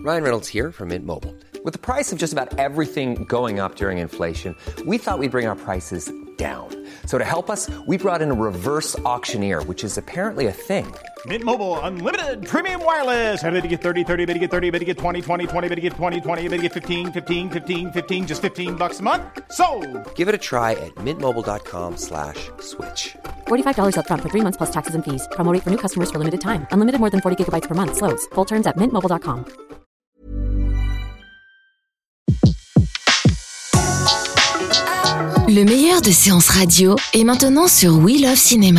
Ryan Reynolds here from Mint Mobile. With the price of just about everything going up during inflation, we thought we'd bring our prices down. So to help us, we brought in a reverse auctioneer, which is apparently a thing. Mint Mobile Unlimited Premium Wireless. How to get 30, 30, bit to get 30, bit to get 20, 20, 20, bit to get 20, 20, bit to get 15, 15, 15, 15, just $15 a month? Sold! Give it a try at mintmobile.com/switch. $45 up front for 3 months plus taxes and fees. Promo rate for new customers for limited time. Unlimited more than 40 gigabytes per month. Slows full terms at mintmobile.com. Le meilleur de séances radio est maintenant sur We Love Cinéma.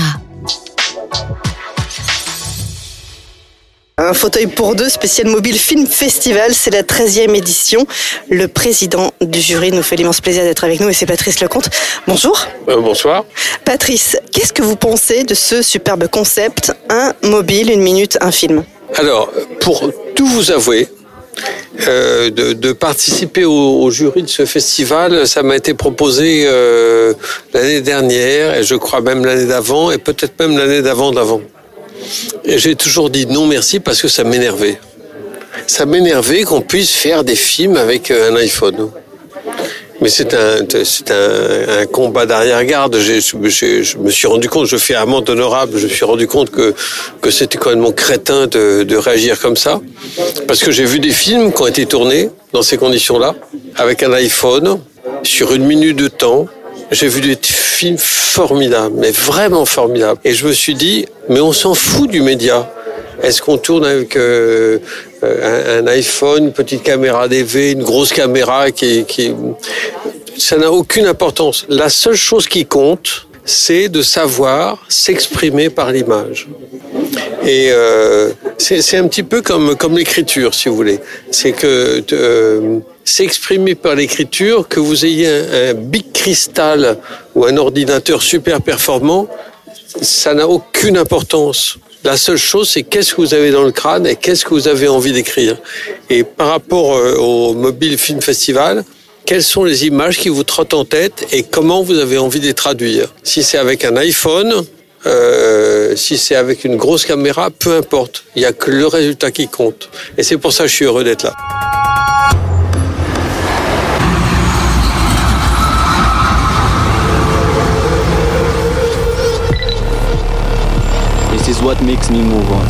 Un fauteuil pour deux, spécial Mobile Film Festival, c'est la 13e édition. Le président du jury nous fait l'immense plaisir d'être avec nous et c'est Patrice Lecomte. Bonjour. Bonsoir. Patrice, qu'est-ce que vous pensez de ce superbe concept, un mobile, une minute, un film? Alors, pour tout vous avouer, de participer au jury de ce festival, ça m'a été proposé l'année dernière et je crois même l'année d'avant et peut-être même l'année d'avant. Et j'ai toujours dit non merci parce que ça m'énervait. Ça m'énervait qu'on puisse faire des films avec un iPhone. Mais c'est un combat d'arrière-garde. Je me suis rendu compte, je fais amende honorable, je me suis rendu compte que c'était complètement crétin de réagir comme ça. Parce que j'ai vu des films qui ont été tournés dans ces conditions-là, avec un iPhone, sur 1 minute de temps. J'ai vu des films formidables, mais vraiment formidables. Et je me suis dit, mais on s'en fout du média. Est-ce qu'on tourne avec un iPhone, une petite caméra DV, une grosse caméra qui... Ça n'a aucune importance. La seule chose qui compte, c'est de savoir s'exprimer par l'image. Et c'est un petit peu comme l'écriture, si vous voulez. C'est que s'exprimer par l'écriture, que vous ayez un Big Crystal ou un ordinateur super performant, ça n'a aucune importance. La seule chose, c'est qu'est-ce que vous avez dans le crâne et qu'est-ce que vous avez envie d'écrire. Et par rapport au Mobile Film Festival, quelles sont les images qui vous trottent en tête et comment vous avez envie de les traduire. Si c'est avec un iPhone, si c'est avec une grosse caméra, peu importe. Il n'y a que le résultat qui compte. Et c'est pour ça que je suis heureux d'être là. This is what makes me move on.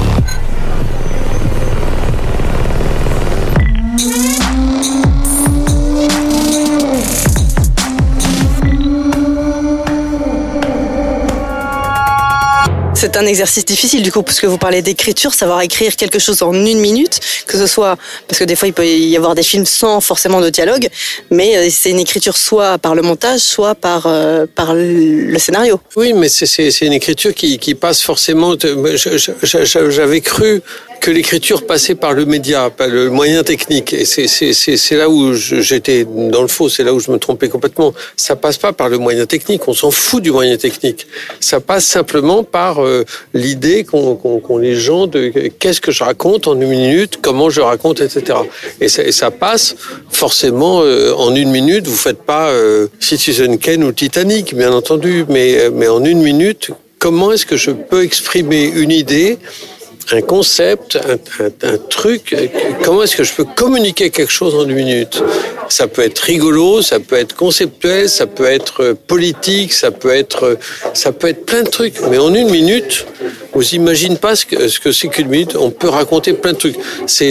C'est un exercice difficile du coup, parce que vous parlez d'écriture, savoir écrire quelque chose en 1 minute, que ce soit, parce que des fois il peut y avoir des films sans forcément de dialogue, mais c'est une écriture soit par le montage, soit par le scénario. Oui, mais c'est une écriture qui passe forcément... J'avais cru que l'écriture passait par le média, par le moyen technique. Et c'est là où j'étais dans le faux, c'est là où je me trompais complètement. Ça passe pas par le moyen technique, on s'en fout du moyen technique. Ça passe simplement par l'idée qu'ont les gens de qu'est-ce que je raconte en 1 minute, comment je raconte, etc. Et ça passe forcément en 1 minute. Vous faites pas Citizen Kane ou Titanic, bien entendu, mais en 1 minute, comment est-ce que je peux exprimer une idée, un concept, un truc, comment est-ce que je peux communiquer quelque chose en 1 minute? Ça peut être rigolo, ça peut être conceptuel, ça peut être politique, ça peut être plein de trucs. Mais en 1 minute, vous imaginez pas ce que c'est qu'1 minute. On peut raconter plein de trucs. C'est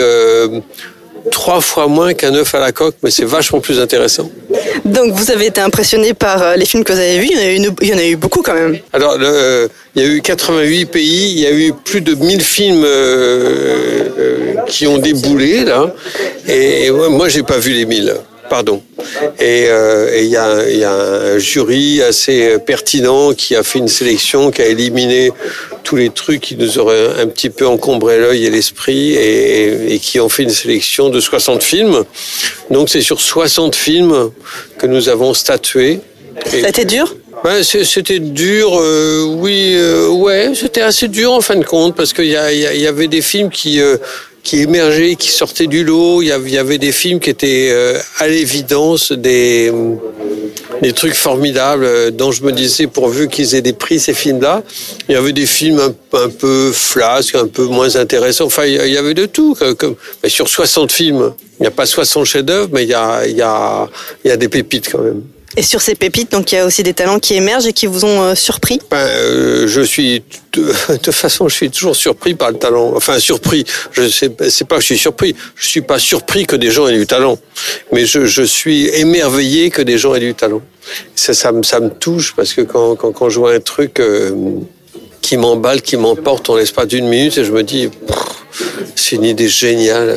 3 fois moins qu'un œuf à la coque, mais c'est vachement plus intéressant. Donc vous avez été impressionné par les films que vous avez vus, il y en a eu beaucoup quand même. Alors, il y a eu 88 pays, il y a eu plus de 1000 films qui ont déboulé, là, et moi j'ai pas vu les 1000. Pardon. Et il y a un jury assez pertinent qui a fait une sélection, qui a éliminé tous les trucs qui nous auraient un petit peu encombré l'œil et l'esprit et qui ont fait une sélection de 60 films. Donc c'est sur 60 films que nous avons statué. Ça a été dur ? Ben, c'était dur, oui, ouais, c'était assez dur en fin de compte, parce qu'il y avait des films qui émergeaient, qui sortaient du lot. Il y avait des films qui étaient à l'évidence des des trucs formidables dont je me disais pourvu qu'ils aient des prix, ces films-là. Il y avait des films un peu flasques, un peu moins intéressants. Enfin, il y avait de tout. Mais sur 60 films, il n'y a pas 60 chefs-d'œuvre, mais il y a des pépites quand même. Et sur ces pépites, donc il y a aussi des talents qui émergent et qui vous ont surpris. Je suis de toute façon, je suis toujours surpris par le talent. Enfin, surpris. C'est pas que je suis surpris. Je suis pas surpris que des gens aient du talent, mais je suis émerveillé que des gens aient du talent. Ça me touche parce que quand je vois un truc qui m'emballe, qui m'emporte en l'espace d'une minute, et je me dis, c'est une idée géniale.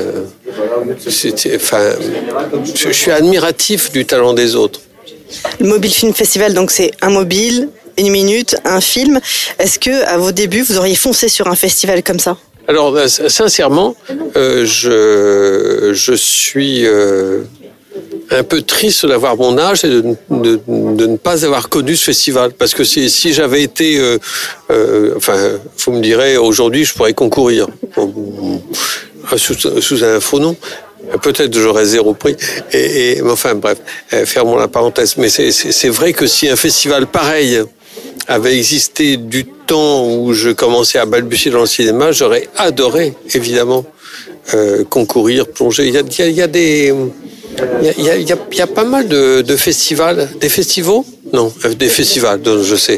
Je suis admiratif du talent des autres. Le Mobile Film Festival, donc c'est un mobile, une minute, un film. Est-ce que à vos débuts, vous auriez foncé sur un festival comme ça ? Alors, sincèrement, je suis un peu triste d'avoir mon âge et de ne pas avoir connu ce festival. Parce que si j'avais été... vous me direz, aujourd'hui, je pourrais concourir sous un faux nom. Peut-être j'aurais 0 prix. Mais enfin, bref, fermons la parenthèse. Mais c'est vrai que si un festival pareil avait existé du temps où je commençais à balbutier dans le cinéma, j'aurais adoré, évidemment, concourir, plonger. Il y a pas mal de festivals. Des festivals ? Non, des festivals, je sais.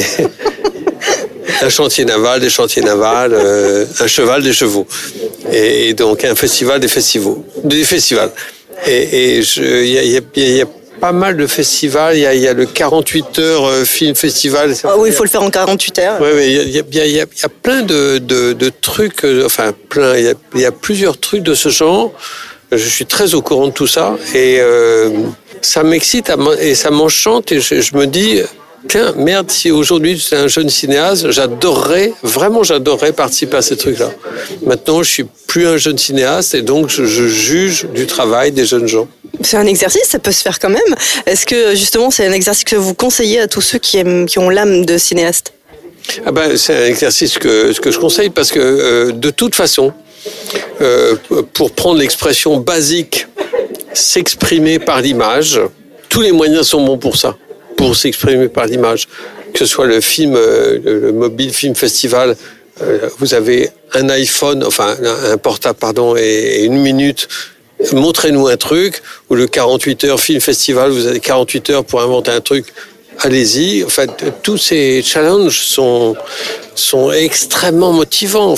Un chantier naval, des chantiers navals, un cheval, des chevaux. Et donc un festival, des festivals. Et il y a pas mal de festivals. Il y a le 48 heures film festival. Ah oui, il faut le faire en 48 heures. Oui, il y a plein de trucs. Enfin, plein. Il y a plusieurs trucs de ce genre. Je suis très au courant de tout ça et ça m'excite et ça m'enchante et je me dis. Tiens, merde, si aujourd'hui j'étais un jeune cinéaste, j'adorerais participer à ces trucs-là. Maintenant, je suis plus un jeune cinéaste et donc je juge du travail des jeunes gens. C'est un exercice, ça peut se faire quand même. Est-ce que justement c'est un exercice que vous conseillez à tous ceux qui ont l'âme de cinéaste ? C'est un exercice que je conseille parce que de toute façon, pour prendre l'expression basique, s'exprimer par l'image, tous les moyens sont bons pour ça. Pour s'exprimer par l'image, que ce soit le film, le Mobile Film Festival, vous avez un iPhone, un portable, et une minute, montrez-nous un truc, ou le 48 heures Film Festival, vous avez 48 heures pour inventer un truc, allez-y. En fait, tous ces challenges sont extrêmement motivants.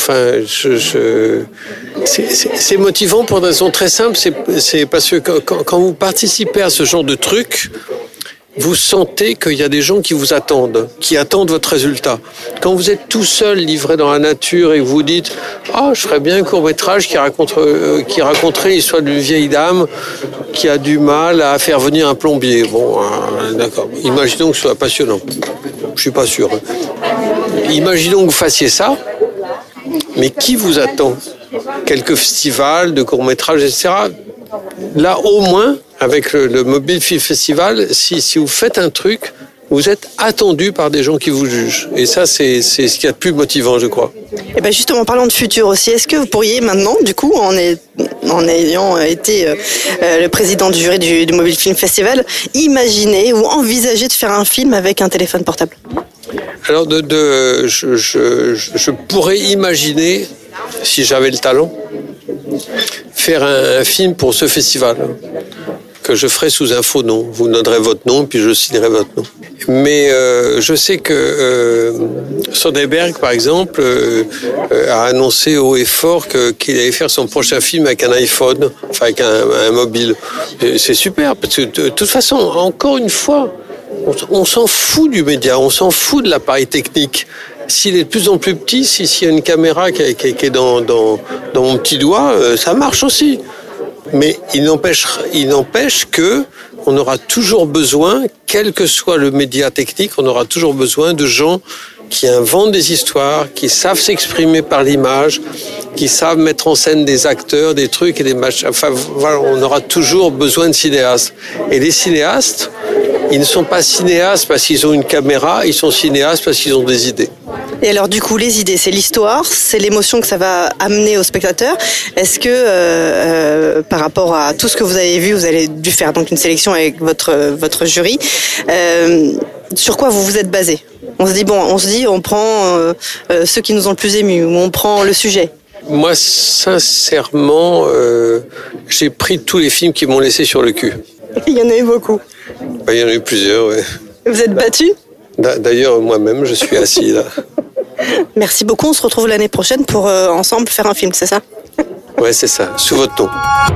C'est motivant pour une raison très simple, c'est parce que quand vous participez à ce genre de truc, vous sentez qu'il y a des gens qui vous attendent, qui attendent votre résultat. Quand vous êtes tout seul, livré dans la nature, et que vous dites « Ah, je ferais bien un court-métrage qui raconterait l'histoire d'une vieille dame qui a du mal à faire venir un plombier. » Bon, d'accord. Imaginons que ce soit passionnant. Je suis pas sûr. Imaginons que vous fassiez ça, mais qui vous attend ? Quelques festivals de court-métrage, etc. Là, au moins, avec le Mobile Film Festival, si vous faites un truc, vous êtes attendu par des gens qui vous jugent. Et ça, c'est ce qu'il y a de plus motivant, je crois. Et bien justement, parlant de futur aussi, est-ce que vous pourriez maintenant, du coup, en ayant été le président du jury du Mobile Film Festival, imaginer ou envisager de faire un film avec un téléphone portable ? Alors, je pourrais imaginer, si j'avais le talent, faire un film pour ce festival que je ferai sous un faux nom. Vous me donnerez votre nom, puis je signerai votre nom. Mais je sais que Soderbergh, par exemple, a annoncé haut et fort qu'il allait faire son prochain film avec un iPhone, avec un mobile. Et c'est super, parce que de toute façon, encore une fois, on s'en fout du média, on s'en fout de l'appareil technique. S'il est de plus en plus petit, s'il y a une caméra qui est dans mon petit doigt, ça marche aussi. Mais il n'empêche que on aura toujours besoin, quel que soit le média technique, on aura toujours besoin de gens qui inventent des histoires, qui savent s'exprimer par l'image, qui savent mettre en scène des acteurs, des trucs et des machins. Voilà, on aura toujours besoin de cinéastes. Et les cinéastes, ils ne sont pas cinéastes parce qu'ils ont une caméra, ils sont cinéastes parce qu'ils ont des idées. Et alors du coup, les idées, c'est l'histoire, c'est l'émotion que ça va amener au spectateur. Est-ce que par rapport à tout ce que vous avez vu, vous avez dû faire donc une sélection avec votre jury, sur quoi vous vous êtes basé? On se dit on prend ceux qui nous ont le plus émus, ou on prend le sujet. Moi, sincèrement, j'ai pris tous les films qui m'ont laissé sur le cul. Il y en a eu beaucoup. Il y en a eu plusieurs, ouais. Vous êtes battu? D'ailleurs, moi-même, je suis assis là. Merci beaucoup, on se retrouve l'année prochaine pour ensemble faire un film, c'est ça? Ouais, c'est ça, sous votre nom.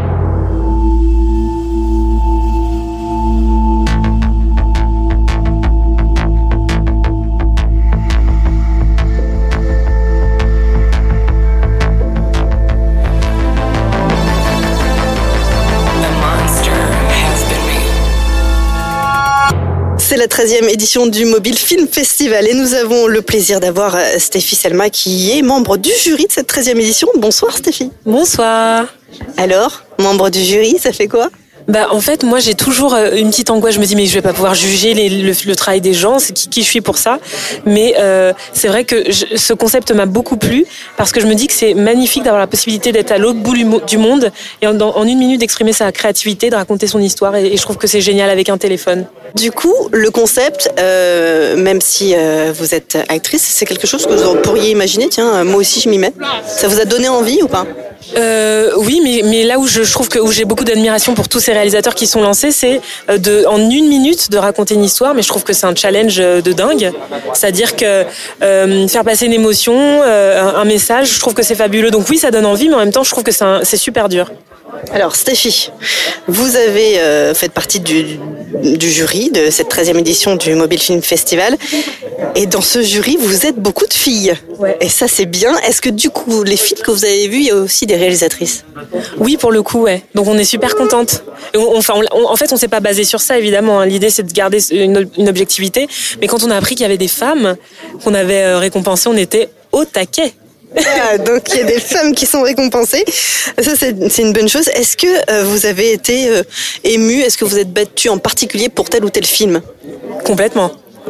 C'est la 13e édition du Mobile Film Festival et nous avons le plaisir d'avoir Stéphie Selma qui est membre du jury de cette 13e édition. Bonsoir Stéphie. Bonsoir. Alors, membre du jury, ça fait quoi ? En fait, moi, j'ai toujours une petite angoisse. Je me dis, mais je vais pas pouvoir juger le travail des gens. C'est qui je suis pour ça. Mais c'est vrai que ce concept m'a beaucoup plu parce que je me dis que c'est magnifique d'avoir la possibilité d'être à l'autre bout du monde et en une minute d'exprimer sa créativité, de raconter son histoire. Et je trouve que c'est génial avec un téléphone. Du coup, le concept, même si vous êtes actrice, c'est quelque chose que vous pourriez imaginer. Tiens, moi aussi, je m'y mets. Ça vous a donné envie ou pas ? Oui, mais là où je trouve où j'ai beaucoup d'admiration pour tous ces réalisateurs qui sont lancés, c'est en une minute de raconter une histoire. Mais je trouve que c'est un challenge de dingue. C'est-à-dire que faire passer une émotion, un message, je trouve que c'est fabuleux. Donc oui, ça donne envie, mais en même temps, je trouve que c'est super dur. Alors Stéphie, vous avez fait partie du jury de cette 13e édition du Mobile Film Festival et dans ce jury vous êtes beaucoup de filles. Ouais. Et ça c'est bien. Est-ce que du coup les films que vous avez vus, il y a aussi des réalisatrices? Oui, pour le coup, ouais. Donc on est super contente. En fait, on s'est pas basé sur ça évidemment. L'idée c'est de garder une objectivité, mais quand on a appris qu'il y avait des femmes qu'on avait récompensées, on était au taquet. Ah, donc il y a des femmes qui sont récompensées. Ça c'est une bonne chose. Est-ce que vous avez été émue? Est-ce que vous êtes battue en particulier pour tel ou tel film? Complètement.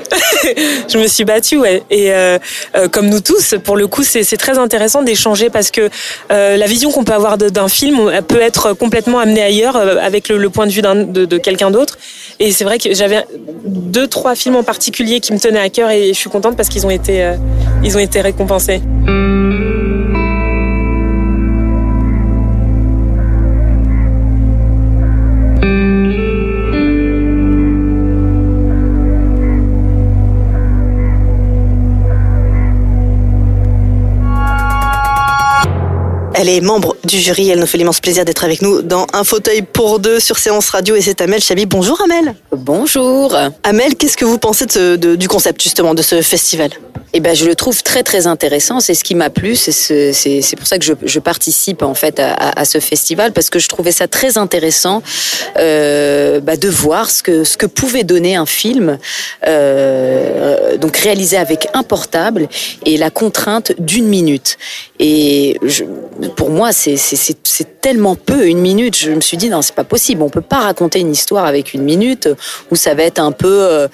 Je me suis battue, ouais. Et comme nous tous, pour le coup, c'est très intéressant d'échanger parce que la vision qu'on peut avoir d'un film peut être complètement amenée ailleurs avec le point de vue de quelqu'un d'autre. Et c'est vrai que j'avais 2-3 films en particulier qui me tenaient à cœur et je suis contente parce qu'ils ont été récompensés. Elle est membre du jury, elle nous fait l'immense plaisir d'être avec nous dans Un fauteuil pour deux sur Séance Radio et c'est Amel Chabi. Bonjour Amel. Bonjour. Amel, qu'est-ce que vous pensez du concept justement de ce festival ? Je le trouve très très intéressant, c'est ce qui m'a plu, c'est pour ça que je participe en fait à ce festival parce que je trouvais ça très intéressant de voir ce que pouvait donner un film donc réalisé avec un portable et la contrainte d'1 minute. Et pour moi c'est tellement peu 1 minute, je me suis dit non, c'est pas possible, on peut pas raconter une histoire avec 1 minute où ça va être un peu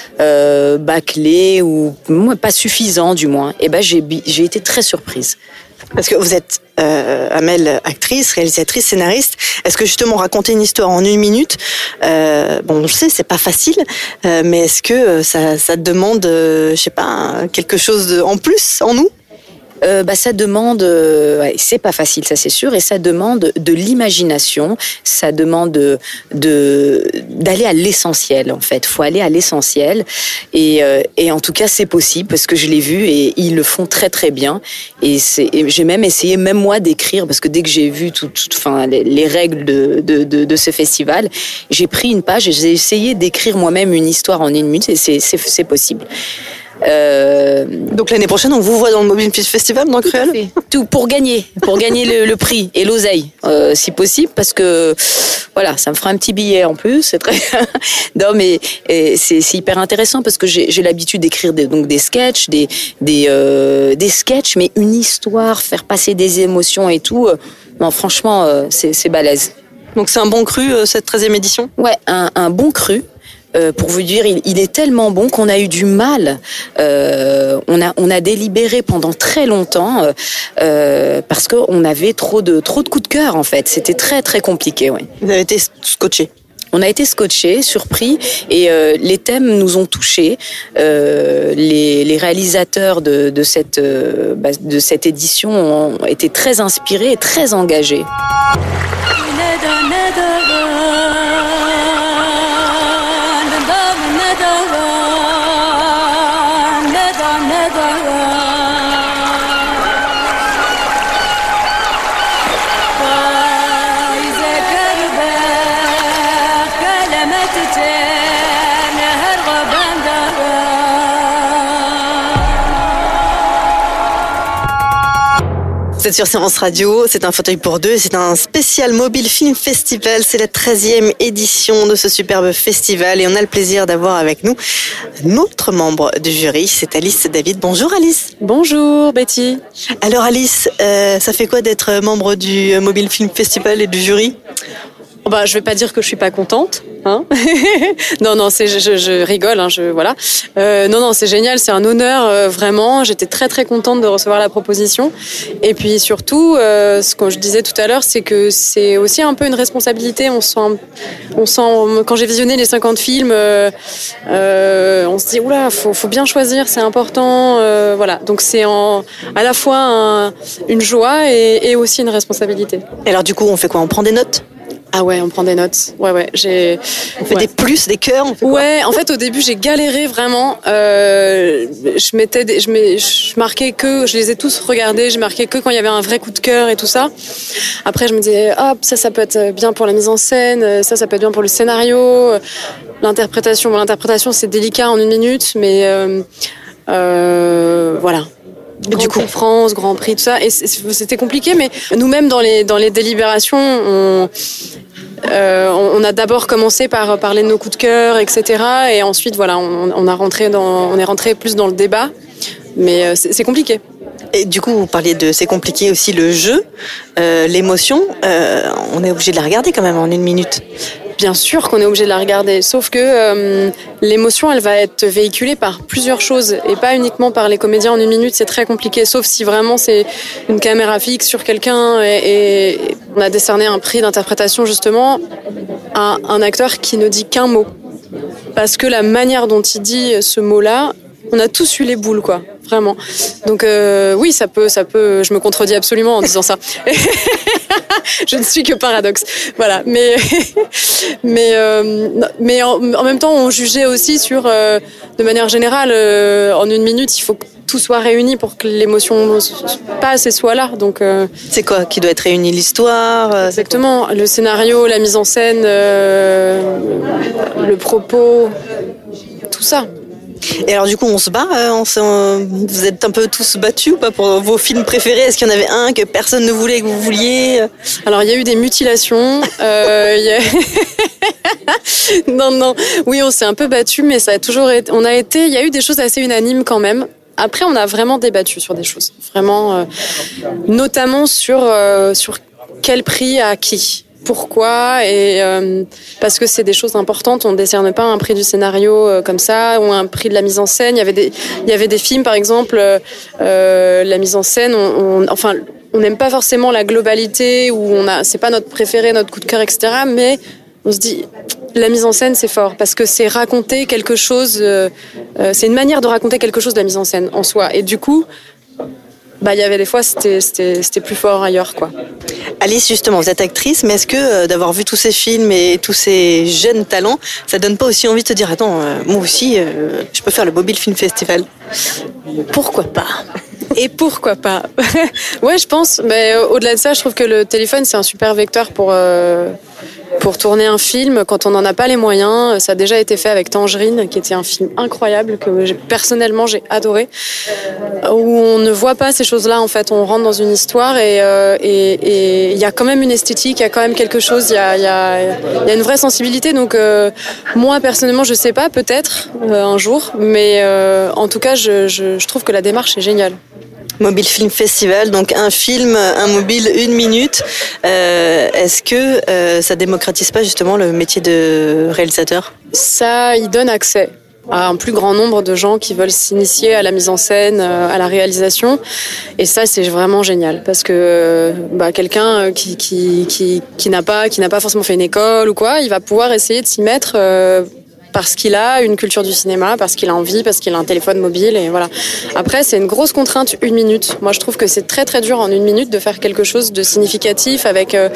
bâclé ou pas suffisant du moins. Et j'ai été très surprise. Parce que vous êtes Amel, actrice, réalisatrice, scénariste. Est-ce que justement raconter une histoire en 1 minute, on le sait, c'est pas facile, mais est-ce que ça demande, je sais pas, quelque chose en plus en nous? Ça demande, c'est pas facile, ça c'est sûr, et ça demande de l'imagination, ça demande d'aller à l'essentiel en fait. Faut aller à l'essentiel, et en tout cas c'est possible parce que je l'ai vu et ils le font très très bien. Et j'ai même essayé, même moi, d'écrire parce que dès que j'ai vu les règles de ce festival, j'ai pris une page et j'ai essayé d'écrire moi-même une histoire en 1 minute et c'est possible. Donc l'année prochaine on vous voit dans le Mobile Film Festival dans Cruel. Tout pour gagner le prix et l'oseille si possible parce que voilà, ça me fera un petit billet en plus, c'est très non mais c'est hyper intéressant parce que j'ai l'habitude d'écrire des sketchs, des sketchs, mais une histoire, faire passer des émotions et tout, non franchement c'est balèze. Donc c'est un bon cru cette 13e édition? Ouais, un bon cru. pour vous dire, il est tellement bon qu'on a eu du mal. On a délibéré pendant très longtemps parce qu'on avait trop de coups de cœur en fait. C'était très très compliqué. Ouais. Vous avez été scotché. On a été scotchés, surpris, et les thèmes nous ont touchés. Les réalisateurs de cette édition ont été très inspirés et très engagés. Vous êtes sur Séance Radio, c'est un fauteuil pour deux, c'est un spécial Mobile Film Festival, c'est la 13e édition de ce superbe festival et on a le plaisir d'avoir avec nous un autre membre du jury, c'est Alice David. Bonjour Alice. Bonjour Betty. Alors Alice, ça fait quoi d'être membre du Mobile Film Festival et du jury ? Je vais pas dire que je suis pas contente, hein. Non, je rigole, hein, voilà. Non, c'est génial, c'est un honneur, vraiment. J'étais très très contente de recevoir la proposition. Et puis surtout, ce que je disais tout à l'heure, c'est que c'est aussi un peu une responsabilité. On sent, quand j'ai visionné les 50 films, on se dit oula, faut bien choisir, c'est important, voilà. Donc c'est à la fois une joie et aussi une responsabilité. Et alors du coup, on fait quoi ? On prend des notes ? Ah ouais, on prend des notes. Ouais. On fait des plus, des cœurs, on fait quoi ? Ouais, en fait, au début, j'ai galéré vraiment. Je marquais que, je les ai tous regardés, je marquais que quand il y avait un vrai coup de cœur et tout ça. Après, je me disais, ça peut être bien pour la mise en scène, ça peut être bien pour le scénario. L'interprétation, c'est délicat en 1 minute, mais voilà. Du coup, France, Grand Prix, tout ça, et c'était compliqué, mais nous-mêmes dans les délibérations, on a d'abord commencé par parler de nos coups de cœur, etc. Et ensuite, voilà, on est rentré plus dans le débat, mais c'est compliqué. Et du coup, vous parliez de c'est compliqué aussi le jeu, l'émotion. On est obligé de la regarder quand même en 1 minute. Bien sûr qu'on est obligé de la regarder, sauf que l'émotion, elle va être véhiculée par plusieurs choses et pas uniquement par les comédiens en 1 minute. C'est très compliqué, sauf si vraiment c'est une caméra fixe sur quelqu'un et on a décerné un prix d'interprétation justement à un acteur qui ne dit qu'un mot. Parce que la manière dont il dit ce mot-là, on a tous eu les boules, quoi. Vraiment. Donc oui, ça peut. Je me contredis absolument en disant ça. Je ne suis que paradoxe. Voilà. Mais en même temps, on jugeait aussi sur, de manière générale, en 1 minute, il faut que tout soit réuni pour que l'émotion passe et soit là. Donc c'est quoi qui doit être réuni ? L'histoire ? Exactement. Le scénario, la mise en scène, le propos, tout ça. Et alors du coup on se bat, vous êtes un peu tous battus ou pas pour vos films préférés ? Est-ce qu'il y en avait un que personne ne voulait, que vous vouliez ? Alors il y a eu des mutilations, Non, oui on s'est un peu battus, mais ça a toujours été, il y a eu des choses assez unanimes quand même. Après on a vraiment débattu sur des choses, vraiment, notamment sur quel prix à qui. Pourquoi ? Et parce que c'est des choses importantes. On ne décerne pas un prix du scénario comme ça ou un prix de la mise en scène. Il y avait des films, par exemple, la mise en scène. On n'aime pas forcément la globalité ou c'est pas notre préféré, notre coup de cœur, etc. Mais on se dit, la mise en scène, c'est fort parce que c'est raconter quelque chose. C'est une manière de raconter quelque chose de la mise en scène en soi. Et du coup, il y avait des fois, c'était plus fort ailleurs, quoi. Alice, justement, vous êtes actrice, mais est-ce que d'avoir vu tous ces films et tous ces jeunes talents, ça donne pas aussi envie de se dire, attends, moi aussi, je peux faire le Mobile Film Festival ? Pourquoi pas ? Et pourquoi pas ? Ouais, je pense. Mais au-delà de ça, je trouve que le téléphone, c'est un super vecteur pour tourner un film quand on n'en a pas les moyens. Ça a déjà été fait avec Tangerine, qui était un film incroyable que personnellement j'ai adoré, où on ne voit pas ces choses-là. En fait, on rentre dans une histoire et il y a quand même une esthétique, il y a quand même quelque chose, il y a une vraie sensibilité. Donc moi personnellement, je sais pas, peut-être un jour, mais en tout cas, je trouve que la démarche est géniale. Mobile Film Festival, donc un film, un mobile, 1 minute. Est-ce que ça démocratise pas justement le métier de réalisateur ? Ça y donne accès à un plus grand nombre de gens qui veulent s'initier à la mise en scène, à la réalisation. Et ça, c'est vraiment génial. Parce que quelqu'un qui n'a pas forcément fait une école ou quoi, il va pouvoir essayer de s'y mettre parce qu'il a une culture du cinéma, parce qu'il a envie, parce qu'il a un téléphone mobile, et voilà. Après, c'est une grosse contrainte, 1 minute. Moi, je trouve que c'est très très dur en 1 minute de faire quelque chose de significatif avec un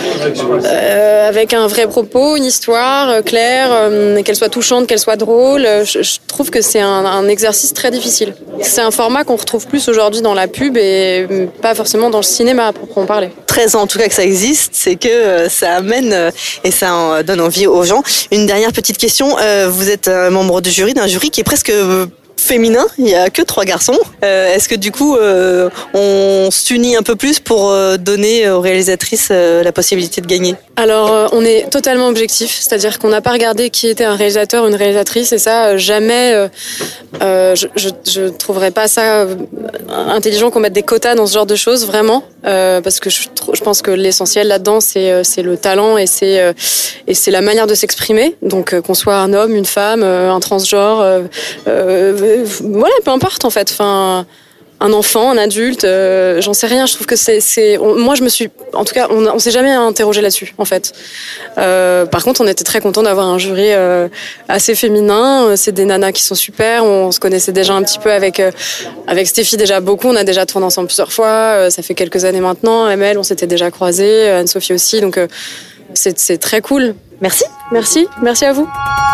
vrai propos, une histoire claire, qu'elle soit touchante, qu'elle soit drôle. Je trouve que c'est un exercice très difficile. C'est un format qu'on retrouve plus aujourd'hui dans la pub et pas forcément dans le cinéma, à proprement parler. 13 ans en tout cas que ça existe, c'est que ça amène et ça en donne envie aux gens. Une dernière petite question, vous êtes membre du jury, d'un jury qui est presque féminin, il n'y a que 3 garçons. Est-ce que du coup on s'unit un peu plus pour donner aux réalisatrices la possibilité de gagner ? Alors on est totalement objectif, c'est-à-dire qu'on n'a pas regardé qui était un réalisateur ou une réalisatrice, et ça jamais je trouverais pas ça intelligent qu'on mette des quotas dans ce genre de choses, vraiment, parce que je pense que l'essentiel là-dedans c'est le talent et c'est la manière de s'exprimer, donc qu'on soit un homme, une femme, un transgenre, voilà, peu importe en fait, enfin un enfant, un adulte, j'en sais rien. Je trouve que moi je me suis, en tout cas, on s'est jamais interrogé là-dessus en fait. Par contre, on était très content d'avoir un jury assez féminin. C'est des nanas qui sont super. On se connaissait déjà un petit peu avec Stéphie déjà beaucoup. On a déjà tourné ensemble plusieurs fois. Ça fait quelques années maintenant. ML, on s'était déjà croisés. Anne-Sophie aussi. Donc c'est très cool. Merci. Merci à vous.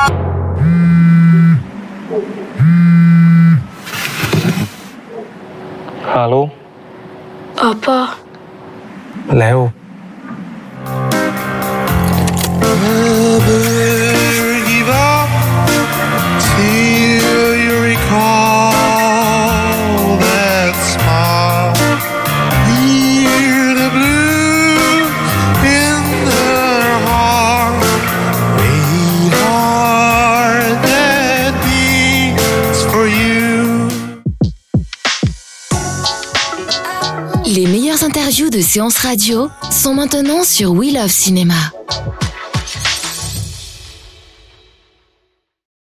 Hallå? Pappa. Leo. Give up till you recall that smile. Hear the blues in their heart. Wait hard that beats for you. Les meilleures interviews de Séance Radio sont maintenant sur We Love Cinéma.